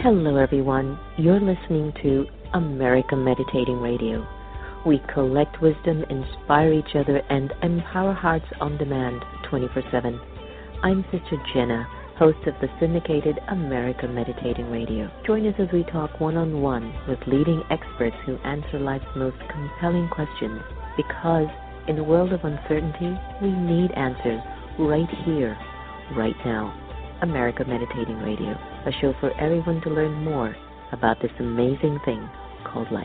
Hello, everyone. You're listening to America Meditating Radio. We collect wisdom, inspire each other, and empower hearts on demand 24/7. I'm Sister Jenna, host of the syndicated America Meditating Radio. Join us as we talk one-on-one with leading experts who answer life's most compelling questions. Because in a world of uncertainty, we need answers right here, right now. America Meditating Radio, a show for everyone to learn more about this amazing thing called life.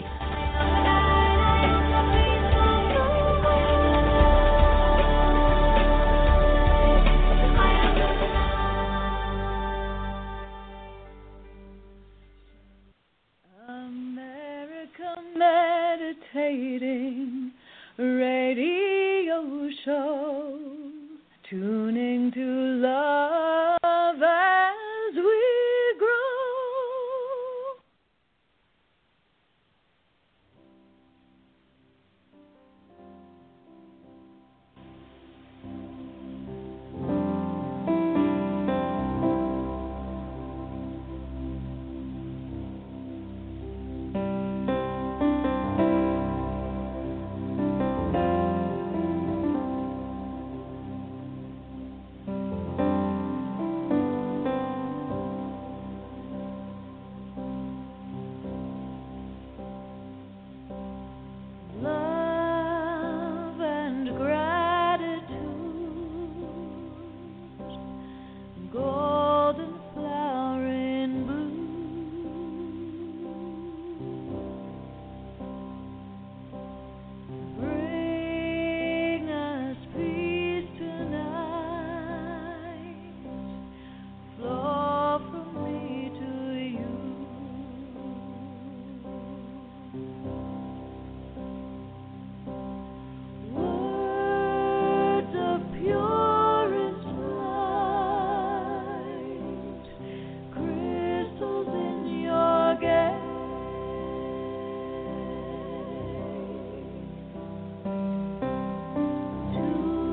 America Meditating Radio Show, tuning to love as we grow. Love and gratitude, golden flower in bloom, bring us peace tonight, flow from me to you. Words of purest light, crystals in your gaze, to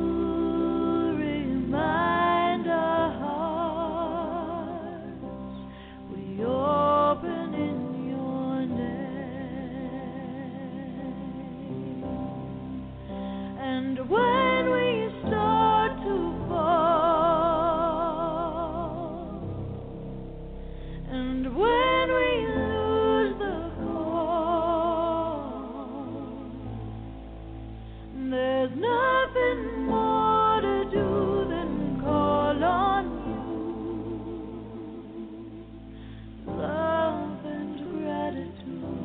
remind our hearts we open in your name. And when we start to fall, and when we lose the call, there's nothing more to do than call on you, love and gratitude.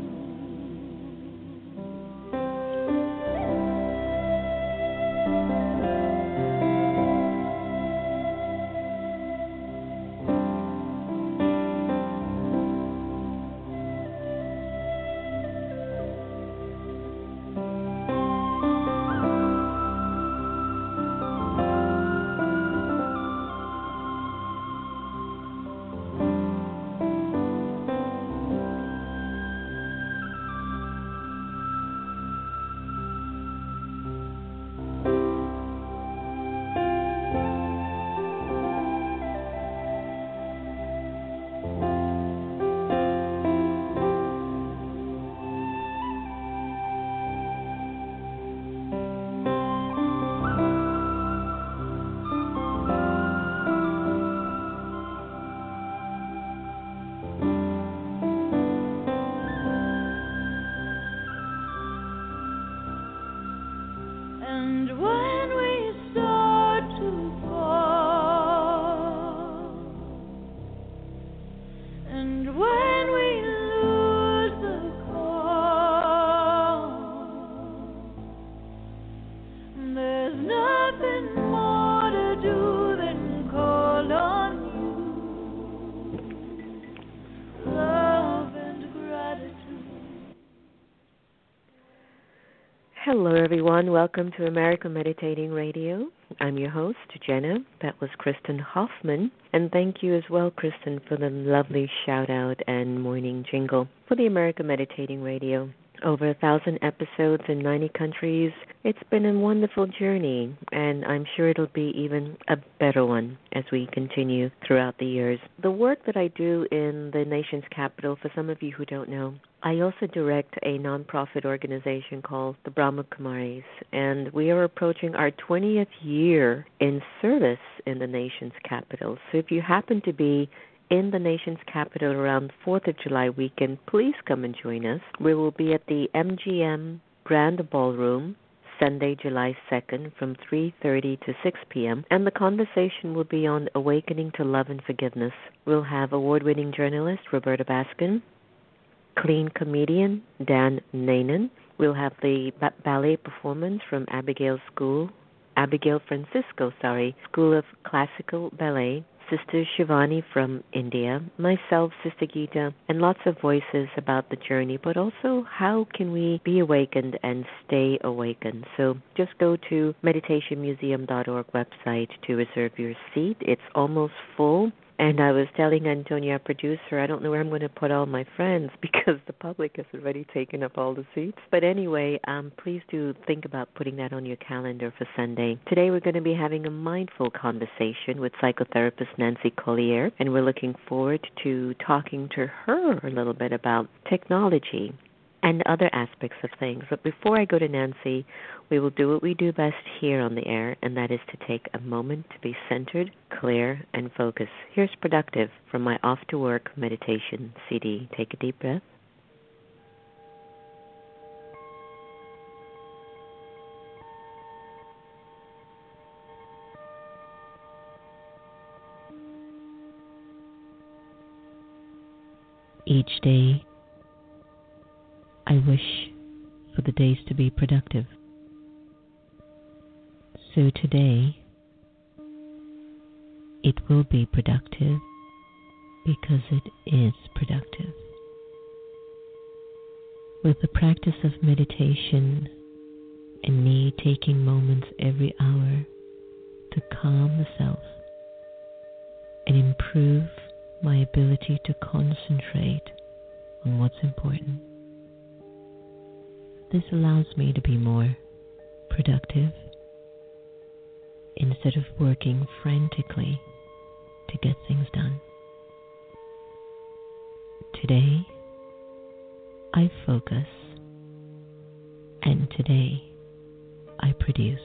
And when we start to fall, and when we lose the call, there's nothing more to do than call on you, love and gratitude. Hello, everyone. Welcome to America Meditating Radio. I'm your host, Jenna. That was Kristen Hoffman. And thank you as well, Kristen, for the lovely shout-out and morning jingle for the America Meditating Radio. over 1,000 episodes in 90 countries. It's been a wonderful journey, and I'm sure it'll be even a better one as we continue throughout the years. The work that I do in the nation's capital, for some of you who don't know, I also direct a nonprofit organization called the Brahma Kumaris, and we are approaching our 20th year in service in the nation's capital. So if you happen to be in the nation's capital around 4th of July weekend, please come and join us. We will be at the MGM Grand Ballroom, Sunday, July 2nd, from 3:30 to 6 p.m., and the conversation will be on awakening to love and forgiveness. We'll have award-winning journalist Roberta Baskin, clean comedian Dan Nanan. We'll have the ballet performance from Abigail Francisco School of Classical Ballet, Sister Shivani from India, myself, Sister Gita, and lots of voices about the journey, but also how can we be awakened and stay awakened. So just go to meditationmuseum.org website to reserve your seat. It's almost full. And I was telling Antonia, our producer, I don't know where I'm going to put all my friends because the public has already taken up all the seats. But anyway, please do think about putting that on your calendar for Sunday. Today we're going to be having a mindful conversation with psychotherapist Nancy Collier, and we're looking forward to talking to her a little bit about technology and other aspects of things. But before I go to Nancy, we will do what we do best here on the air, and that is to take a moment to be centered, clear, and focused. Here's Productive from my Off to Work meditation CD. Take a deep breath. Each day, I wish for the days to be productive. So today, it will be productive because it is productive. With the practice of meditation and me taking moments every hour to calm the self and improve my ability to concentrate on what's important. This allows me to be more productive instead of working frantically to get things done. Today, I focus, and today, I produce.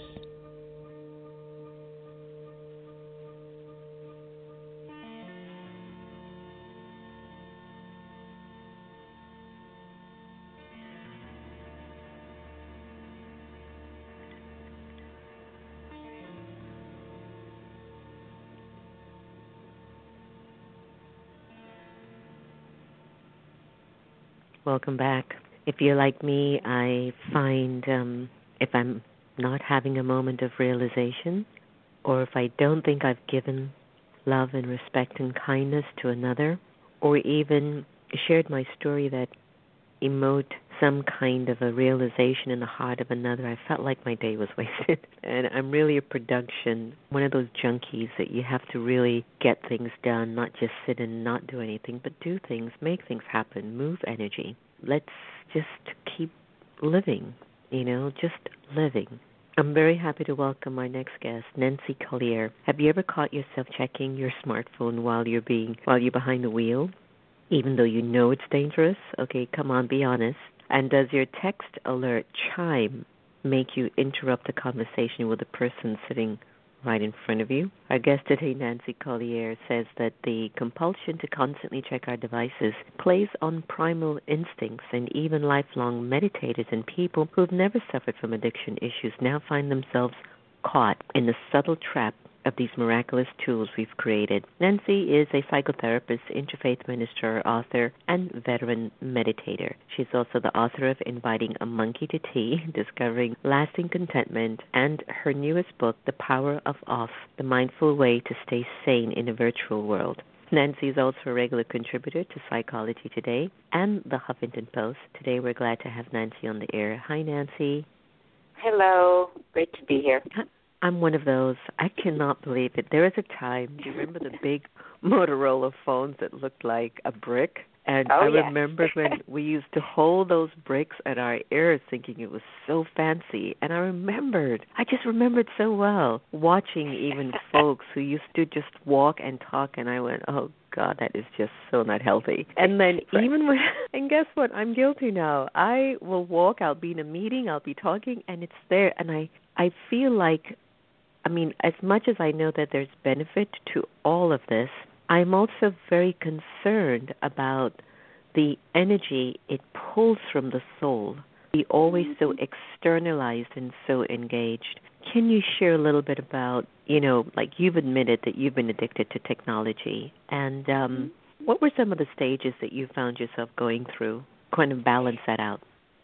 Welcome back. If you're like me, I find if I'm not having a moment of realization, or if I don't think I've given love and respect and kindness to another, or even shared my story that emote some kind of a realization in the heart of another, I felt like my day was wasted. And I'm really a production, one of those junkies that you have to really get things done, not just sit and not do anything, but do things, make things happen, move energy. Let's just keep living, just living. I'm very happy to welcome our next guest, Nancy Collier. Have you ever caught yourself checking your smartphone while you're behind the wheel, even though you know it's dangerous? Okay, come on, be honest. And does your text alert chime make you interrupt the conversation with the person sitting right in front of you? Our guest today, Nancy Collier, says that the compulsion to constantly check our devices plays on primal instincts, and even lifelong meditators and people who've never suffered from addiction issues now find themselves caught in the subtle trap of these miraculous tools we've created. Nancy is a psychotherapist, interfaith minister, author, and veteran meditator. She's also the author of Inviting a Monkey to Tea, Discovering Lasting Contentment, and her newest book, The Power of Off, The Mindful Way to Stay Sane in a Virtual World. Nancy is also a regular contributor to Psychology Today and the Huffington Post. Today we're glad to have Nancy on the air. Hi, Nancy. Hello. Great to be here. I'm one of those. I cannot believe it. There was a time, do you remember the big Motorola phones that looked like a brick? And Oh, I yes. remember when we used to hold those bricks at our ears thinking it was so fancy. And I just remembered so well watching even folks who used to just walk and talk, and I went, oh, God, that is just so not healthy. And then even when, and guess what, I'm guilty now. I will walk, I'll be in a meeting, I'll be talking, and it's there. And I feel like, I mean, as much as I know that there's benefit to all of this, I'm also very concerned about the energy it pulls from the soul. Be always so externalized and so engaged. Can you share a little bit about, like you've admitted that you've been addicted to technology, and what were some of the stages that you found yourself going through, kind of balance that out?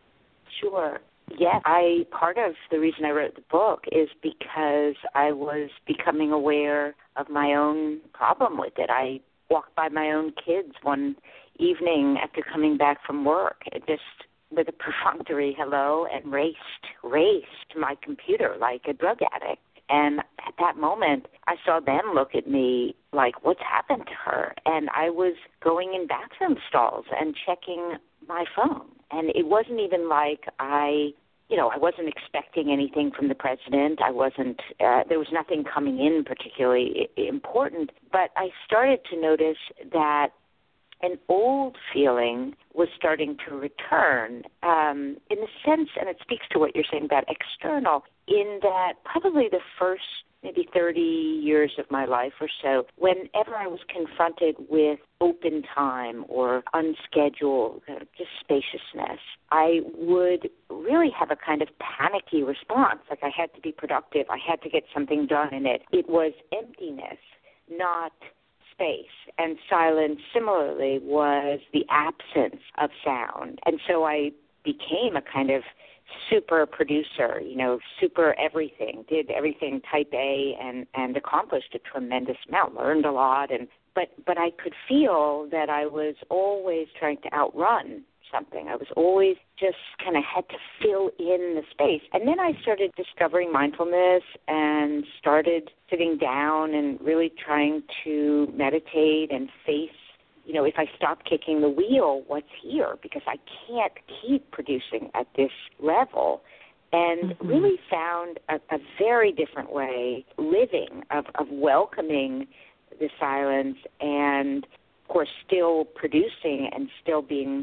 Sure. Yeah, part of the reason I wrote the book is because I was becoming aware of my own problem with it. I walked by my own kids one evening after coming back from work, just with a perfunctory hello, and raced my computer like a drug addict. And at that moment, I saw them look at me like, what's happened to her? And I was going in bathroom stalls and checking my phone. And it wasn't even like I wasn't expecting anything from the president. There was nothing coming in particularly important. But I started to notice that an old feeling was starting to return in the sense, and it speaks to what you're saying about external, in that probably the first maybe 30 years of my life or so, whenever I was confronted with open time or unscheduled, just spaciousness, I would really have a kind of panicky response, like I had to be productive, I had to get something done in it. It was emptiness, not space. And silence, similarly, was the absence of sound. And so I became a kind of super producer, super everything, did everything type A and accomplished a tremendous amount, learned a lot. But I could feel that I was always trying to outrun something. I was always just kind of had to fill in the space. And then I started discovering mindfulness and started sitting down and really trying to meditate and face, if I stop kicking the wheel, what's here? Because I can't keep producing at this level. And really found a very different way living, of welcoming the silence and, of course, still producing and still being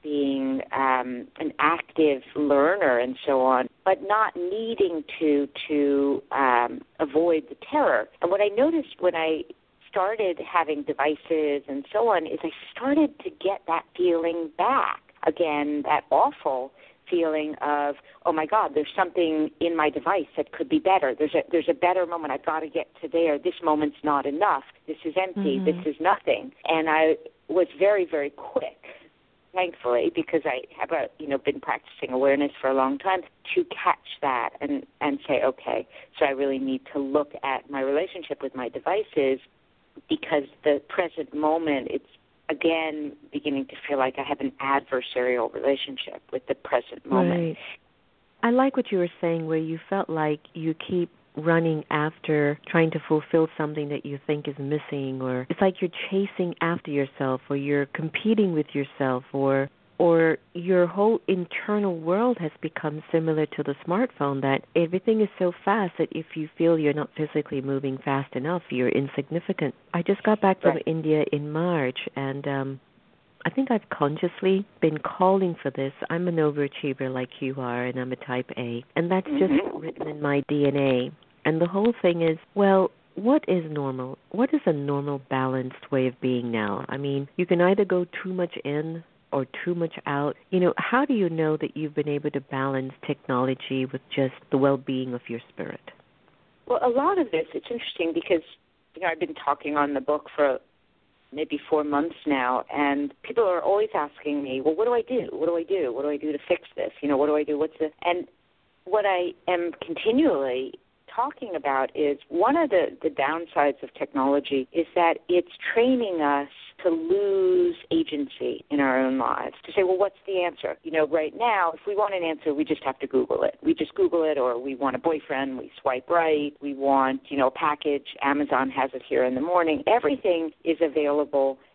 an active learner and so on, but not needing to avoid the terror. And what I noticed when I started having devices and so on is I started to get that feeling back again, that awful feeling of, oh my God, there's something in my device that could be better. There's a better moment. I've got to get to there. This moment's not enough. This is empty. This is nothing. And I was very, very quick, thankfully, because I have been practicing awareness for a long time, to catch that and say, okay, so I really need to look at my relationship with my devices, because the present moment, it's again beginning to feel like I have an adversarial relationship with the present moment. Right. I like what you were saying, where you felt like you keep running after trying to fulfill something that you think is missing, or it's like you're chasing after yourself, or you're competing with yourself, or your whole internal world has become similar to the smartphone, that everything is so fast that if you feel you're not physically moving fast enough, you're insignificant. I just got back from India in March, and I think I've consciously been calling for this. I'm an overachiever like you are, and I'm a type A, and that's just written in my DNA. And the whole thing is, well, what is normal? What is a normal, balanced way of being now? I mean, you can either go too much in or too much out. How do you know that you've been able to balance technology with just the well-being of your spirit? Well, a lot of this, it's interesting because, I've been talking on the book for maybe 4 months now, and people are always asking me, well, what do I do? What do I do? What do I do to fix this? What do I do? And what I am continually talking about is one of the downsides of technology is that it's training us to lose agency in our own lives, to say, well, what's the answer? Right now, if we want an answer, we just have to Google it. We just Google it, or we want a boyfriend, we swipe right. We want, a package, Amazon has it here in the morning. Everything is available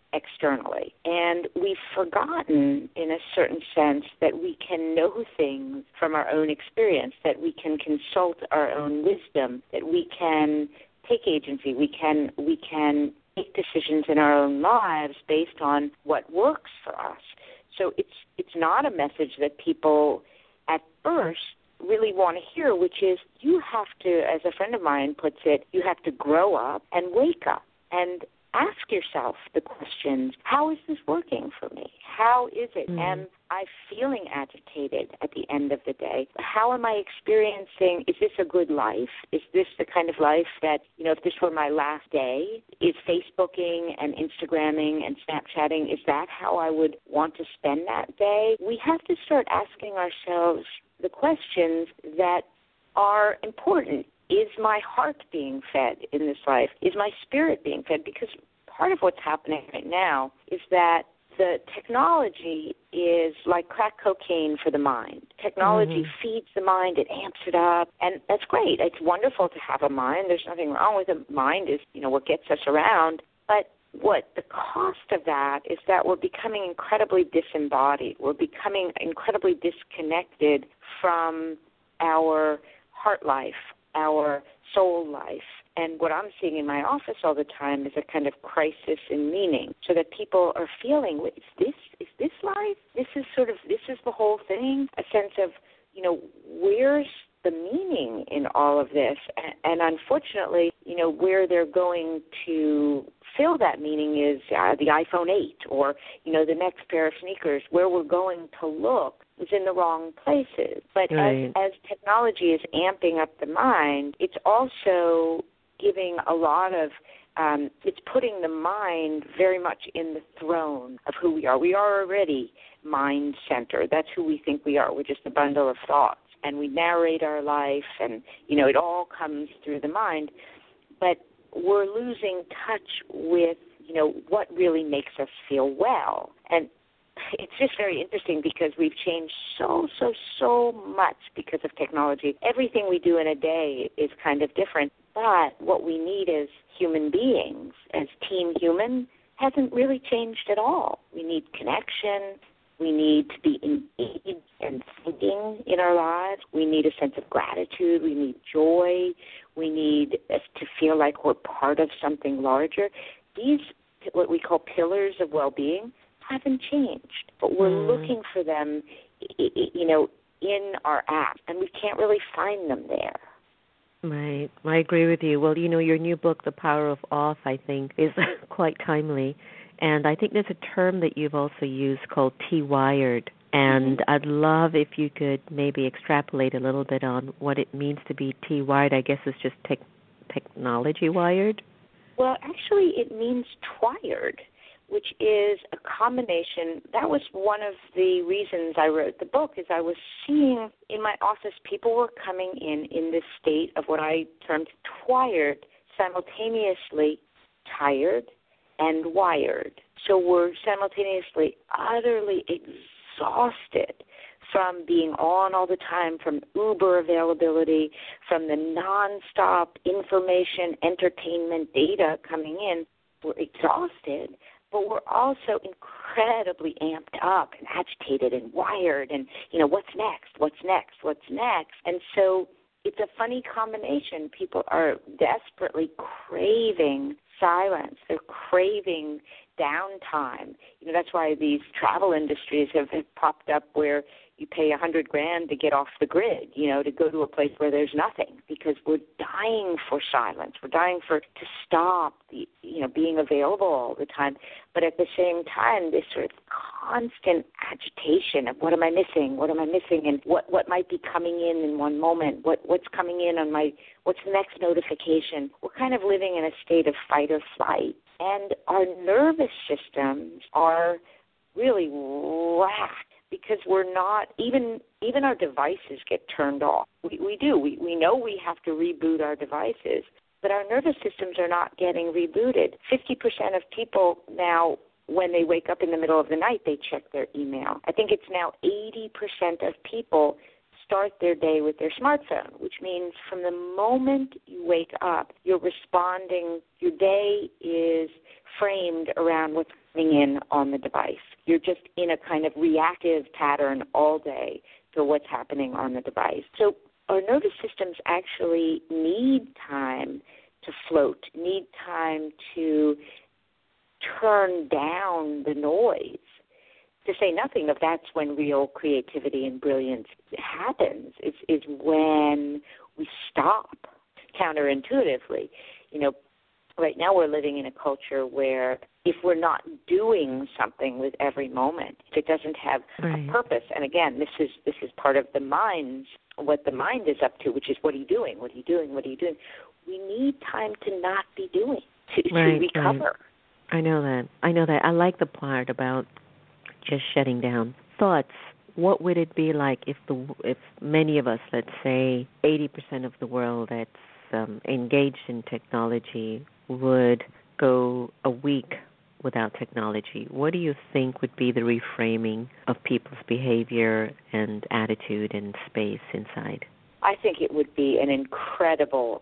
externally. And we've forgotten, in a certain sense, that we can know things from our own experience, that we can consult our own wisdom, that we can take agency, we can make decisions in our own lives based on what works for us. So it's not a message that people at first really want to hear, which is you have to, as a friend of mine puts it, you have to grow up and wake up and ask yourself the questions, how is this working for me? How is it? Am I feeling agitated at the end of the day? How am I experiencing, is this a good life? Is this the kind of life that, if this were my last day, is Facebooking and Instagramming and Snapchatting, is that how I would want to spend that day? We have to start asking ourselves the questions that are important. Is my heart being fed in this life? Is my spirit being fed? Because part of what's happening right now is that the technology is like crack cocaine for the mind. Technology feeds the mind, it amps it up, and that's great. It's wonderful to have a mind. There's nothing wrong with a mind, is what gets us around. But what the cost of that is that we're becoming incredibly disembodied. We're becoming incredibly disconnected from our heart life, our soul life. And what I'm seeing in my office all the time is a kind of crisis in meaning, so that people are feeling, is this life? This is the whole thing? A sense of, where's the meaning in all of this? And unfortunately, where they're going to fill that meaning is the iPhone 8 or, the next pair of sneakers. Where we're going to look is in the wrong places. But right. as technology is amping up the mind, it's also giving a lot of, it's putting the mind very much in the throne of who we are. We are already mind-centered. That's who we think we are. We're just a bundle of thoughts. And we narrate our life, and, it all comes through the mind. But we're losing touch with, what really makes us feel well. And it's just very interesting because we've changed so much because of technology. Everything we do in a day is kind of different. But what we need as human beings, as team human, hasn't really changed at all. We need connection. We need to be engaged and thinking in our lives. We need a sense of gratitude. We need joy. We need to feel like we're part of something larger. These, what we call pillars of well-being, haven't changed, but we're looking for them, in our app, and we can't really find them there. Right. I agree with you. Well, your new book, The Power of Off, I think, is quite timely. And I think there's a term that you've also used called T-wired. And I'd love if you could maybe extrapolate a little bit on what it means to be T-wired. I guess it's just technology-wired. Well, actually, it means twired, which is a combination. That was one of the reasons I wrote the book, is I was seeing in my office people were coming in this state of what I termed twired, simultaneously tired and wired. So we're simultaneously utterly exhausted from being on all the time, from Uber availability, from the nonstop information, entertainment, data coming in. We're exhausted, but we're also incredibly amped up and agitated and wired and, what's next? And so it's a funny combination. People are desperately craving silence. They're craving downtime. That's why these travel industries have popped up where you pay $100,000 to get off the grid, to go to a place where there's nothing, because we're dying for silence. We're dying to stop being available all the time. But at the same time, this sort of constant agitation of what am I missing, and what might be coming in one moment, what's coming in on what's the next notification. We're kind of living in a state of fight or flight. And our nervous systems are really racked because we're not, even our devices get turned off. We do. We know we have to reboot our devices, but our nervous systems are not getting rebooted. 50% of people now, when they wake up in the middle of the night, they check their email. I think it's now 80% of people start their day with their smartphone, which means from the moment you wake up, you're responding. Your day is framed around what's coming in on the device. You're just in a kind of reactive pattern all day to what's happening on the device. So our nervous systems actually need time to float, need time to turn down the noise. To say nothing of that's when real creativity and brilliance happens, is when we stop counterintuitively. Right now we're living in a culture where if we're not doing something with every moment, if it doesn't have a purpose, and again, this is part of what the mind is up to, which is what are you doing, what are you doing, what are you doing? We need time to not be doing, to recover. Right. I know that. I like the part about just shutting down. Thoughts. What would it be like if many of us, let's say 80% of the world that's engaged in technology, would go a week without technology? What do you think would be the reframing of people's behavior and attitude and space inside? I think it would be an incredibly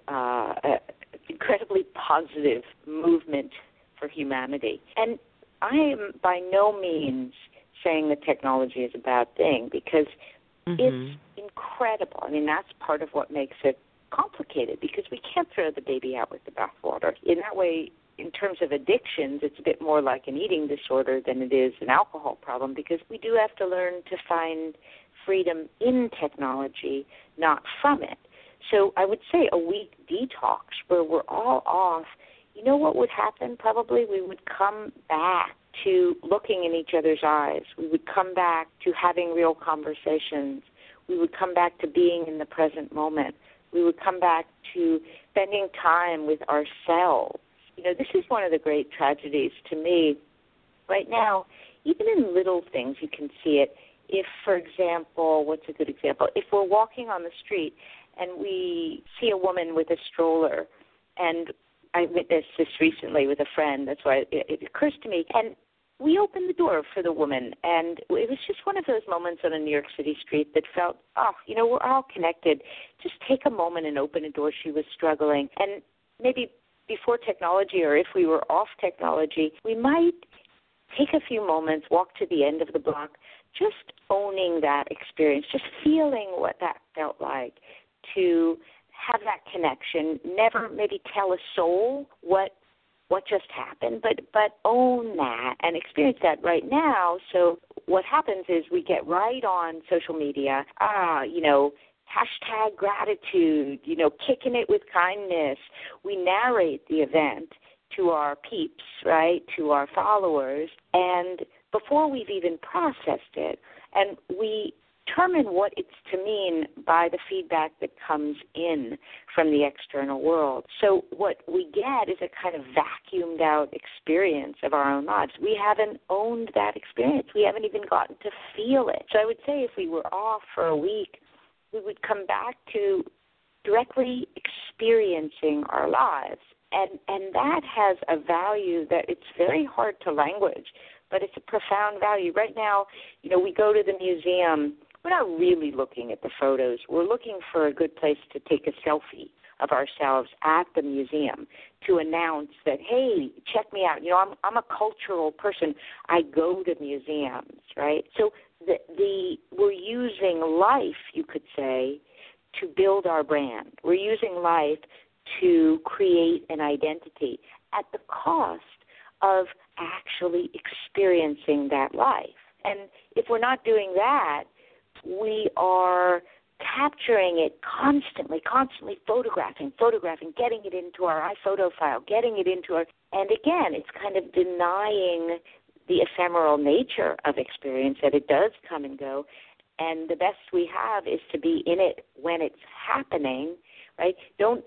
positive movement for humanity. And I am by no means saying that technology is a bad thing, because it's incredible. I mean, that's part of what makes it complicated, because we can't throw the baby out with the bathwater. In that way, in terms of addictions, it's a bit more like an eating disorder than it is an alcohol problem, because we do have to learn to find freedom in technology, not from it. So I would say a week detox where we're all off. You know what would happen? Probably we would come back to looking in each other's eyes. We would come back to having real conversations. We would come back to being in the present moment. We would come back to spending time with ourselves. This is one of the great tragedies to me. Right now, even in little things, you can see it. If, for example, what's a good example? If we're walking on the street and we see a woman with a stroller, and I witnessed this recently with a friend, that's why it occurs to me, and we opened the door for the woman, and it was just one of those moments on a New York City street that felt, we're all connected. Just take a moment and open a door. She was struggling. And maybe before technology, or if we were off technology, we might take a few moments, walk to the end of the block, just owning that experience, just feeling what that felt like, to have that connection, never maybe tell a soul what just happened, but own that and experience that right now. So what happens is we get right on social media, hashtag gratitude, kicking it with kindness. We narrate the event to our peeps, right, to our followers, and before we've even processed it, and we determine what it's to mean by the feedback that comes in from the external world. So what we get is a kind of vacuumed out experience of our own lives. We haven't owned that experience. We haven't even gotten to feel it. So I would say if we were off for a week, we would come back to directly experiencing our lives. And that has a value that it's very hard to language, but it's a profound value. Right now, we go to the museum. We're not really looking at the photos. We're looking for a good place to take a selfie of ourselves at the museum to announce that, hey, check me out. I'm a cultural person. I go to museums, right? So we're using life, you could say, to build our brand. We're using life to create an identity at the cost of actually experiencing that life. And if we're not doing that, we are capturing it constantly photographing, getting it into our iPhoto file, getting it into our, and again, it's kind of denying the ephemeral nature of experience, that it does come and go, and the best we have is to be in it when it's happening, right?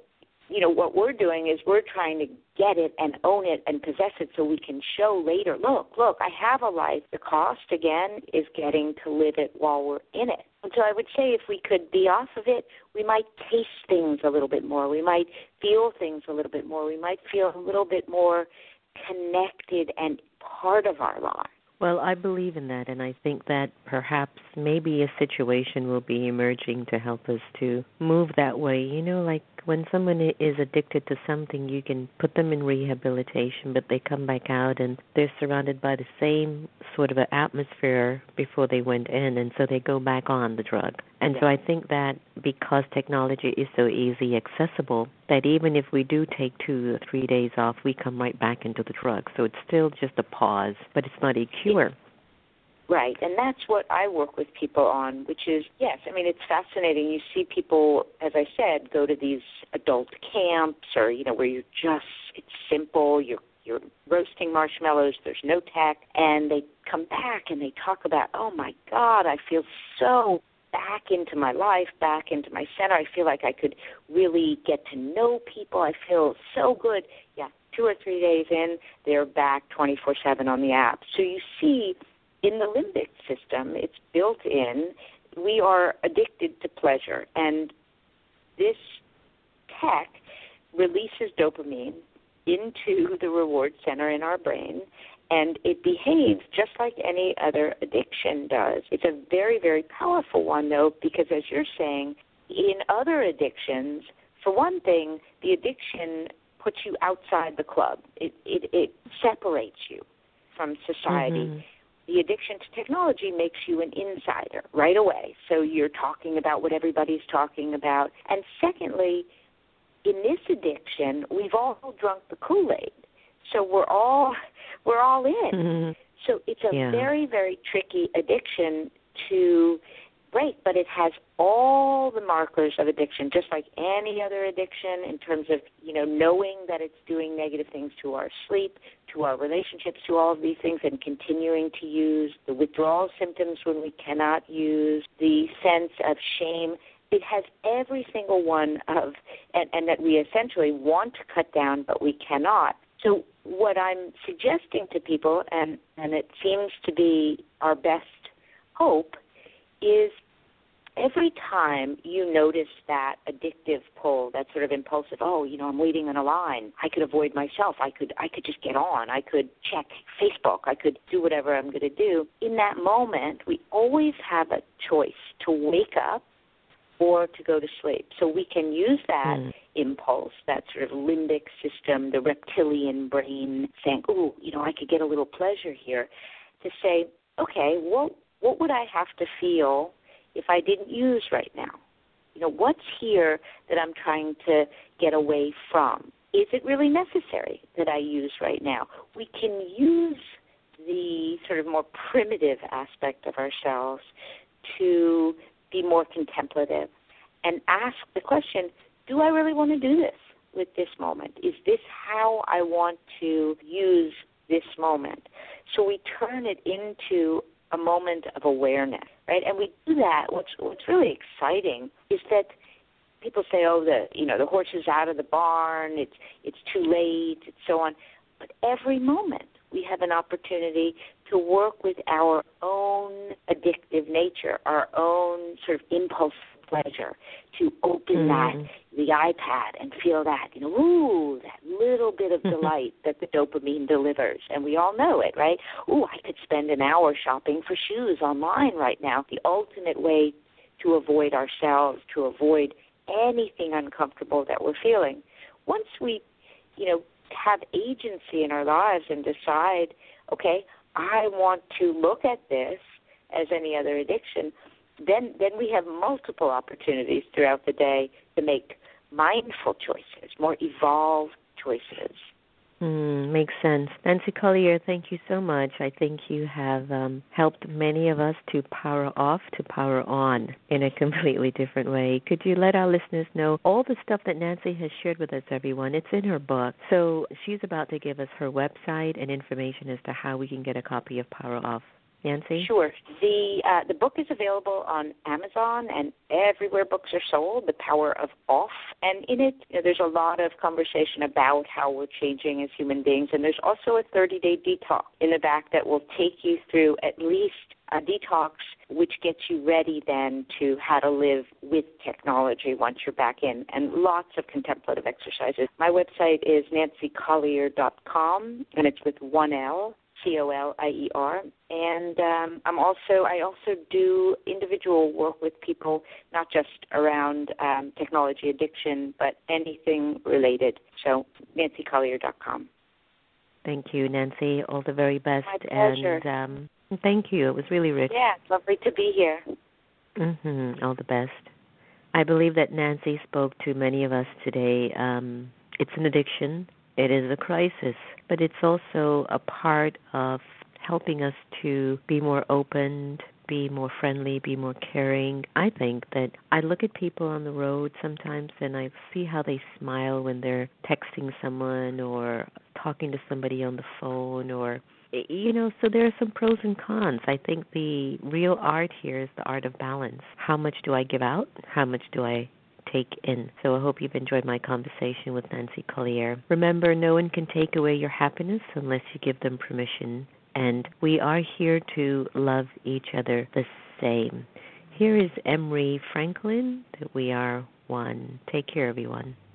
What we're doing is we're trying to get it and own it and possess it so we can show later, look, I have a life. The cost, again, is getting to live it while we're in it. And so I would say if we could be off of it, we might taste things a little bit more. We might feel things a little bit more. We might feel a little bit more connected and part of our lives. Well, I believe in that, and I think that perhaps maybe a situation will be emerging to help us to move that way. Like when someone is addicted to something, you can put them in rehabilitation, but they come back out and they're surrounded by the same sort of an atmosphere before they went in, and so they go back on the drug. And so I think that because technology is so easy accessible, that even if we do take 2 or 3 days off, we come right back into the drug. So it's still just a pause, but it's not a cure. Right, and that's what I work with people on, which is, yes, I mean, it's fascinating. You see people, as I said, go to these adult camps or, where you're just, it's simple, you're roasting marshmallows, there's no tech, and they come back and they talk about, oh, my God, I feel so back into my life, back into my center. I feel like I could really get to know people. I feel so good. Yeah, 2 or 3 days in, they're back 24/7 on the app. So you see, in the limbic system, it's built in, we are addicted to pleasure. And this tech releases dopamine into the reward center in our brain, and it behaves just like any other addiction does. It's a very, very powerful one, though, because as you're saying, in other addictions, for one thing, the addiction puts you outside the club. It separates you from society. Mm-hmm. The addiction to technology makes you an insider right away. So you're talking about what everybody's talking about. And secondly, in this addiction, we've all drunk the Kool-Aid. So we're all in. Mm-hmm. So it's a very, very tricky addiction to break, but it has all the markers of addiction, just like any other addiction in terms of, knowing that it's doing negative things to our sleep, to our relationships, to all of these things, and continuing to use, the withdrawal symptoms when we cannot use, the sense of shame. It has every single one of, and that we essentially want to cut down, but we cannot. So what I'm suggesting to people, and it seems to be our best hope, is every time you notice that addictive pull, that sort of impulsive, I'm waiting in a line, I could avoid myself, I could just get on, I could check Facebook, I could do whatever I'm going to do. In that moment, we always have a choice to wake up or to go to sleep. So we can use that impulse, that sort of limbic system, the reptilian brain, saying, I could get a little pleasure here, to say, okay, what would I have to feel if I didn't use right now? What's here that I'm trying to get away from? Is it really necessary that I use right now? We can use the sort of more primitive aspect of ourselves to be more contemplative and ask the question, do I really want to do this with this moment? Is this how I want to use this moment? So we turn it into a moment of awareness, right? And we do that. What's really exciting is that people say, the horse is out of the barn, it's too late, and so on. But every moment we have an opportunity to work with our own addictive nature, our own sort of impulse pleasure, to open the iPad and feel that, that little bit of delight that the dopamine delivers. And we all know it, right? I could spend an hour shopping for shoes online right now. The ultimate way to avoid ourselves, to avoid anything uncomfortable that we're feeling. Once we, have agency in our lives and decide, okay, I want to look at this as any other addiction, then we have multiple opportunities throughout the day to make mindful choices, more evolved choices. Makes sense. Nancy Collier, thank you so much. I think you have helped many of us to power off, to power on in a completely different way. Could you let our listeners know all the stuff that Nancy has shared with us, everyone? It's in her book. So she's about to give us her website and information as to how we can get a copy of Power Off. Nancy? Sure. The book is available on Amazon and everywhere books are sold, The Power of Off. And in it, there's a lot of conversation about how we're changing as human beings. And there's also a 30-day detox in the back that will take you through at least a detox, which gets you ready then to how to live with technology once you're back in, and lots of contemplative exercises. My website is nancycollier.com, and it's with one L. Colier. And I also do individual work with people, not just around technology addiction, but anything related. So nancycollier.com. Thank you, Nancy. All the very best. My pleasure. And thank you. It was really rich. Yeah, it's lovely to be here. All the best. I believe that Nancy spoke to many of us today. It's an addiction. It is a crisis, but it's also a part of helping us to be more open, be more friendly, be more caring. I think that I look at people on the road sometimes and I see how they smile when they're texting someone or talking to somebody on the phone, or so there are some pros and cons. I think the real art here is the art of balance. How much do I give out? How much do I take in? So I hope you've enjoyed my conversation with Nancy Collier. Remember, no one can take away your happiness unless you give them permission. And we are here to love each other the same. Here is Emery Franklin, that we are one. Take care, everyone.